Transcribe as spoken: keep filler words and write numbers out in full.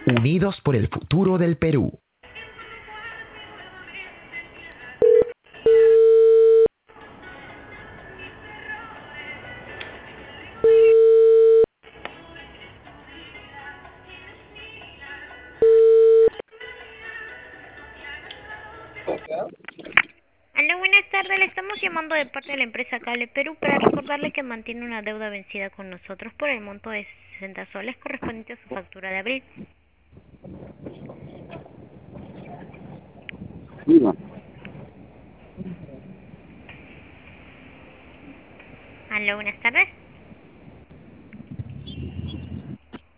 Unidos por el futuro del Perú. Hola, buenas tardes. Le estamos llamando de parte de la empresa Cable Perú para recordarle que mantiene una deuda vencida con nosotros por el monto de sesenta soles correspondiente a su factura de abril. Diga, Hola, buenas tardes.